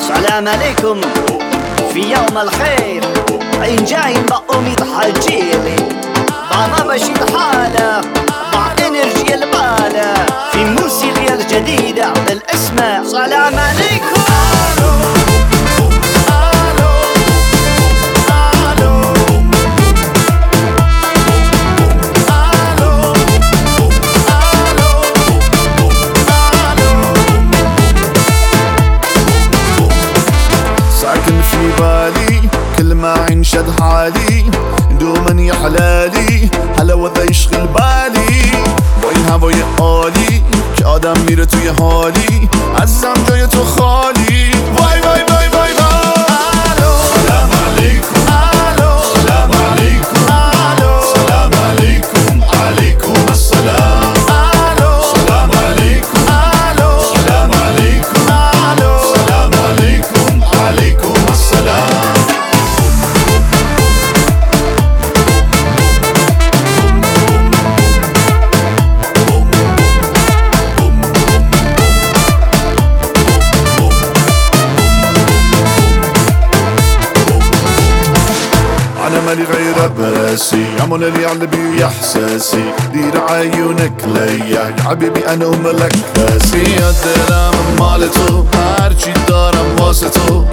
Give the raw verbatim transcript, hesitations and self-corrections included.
سلام عليكم في يوم الخير، عين جايين بقوم حجيلي بابا بشيد حالة مع انرجي البالة في موسيقى الجديدة بالاسم سلام عليكم. ساكن في بالي كل ما عين شد حالي دوما يا حلالي حلاوة يشغل بالي با این هوای عالی که آدم میره توی حالی عزیزم جای تو خالی وای وای وای وای وای سلام علیکم سلام علیکم سلام علیکم علیکم السلام سلام علیکم سلام علیکم سلام علیکم علیکم السلام. أنا مالي غير براسي عمل اللي على بي إحساسي دير عيونك ليا يا حبيبي أنا وملك راسي الدرام مالتو هرچی دارم واسه تو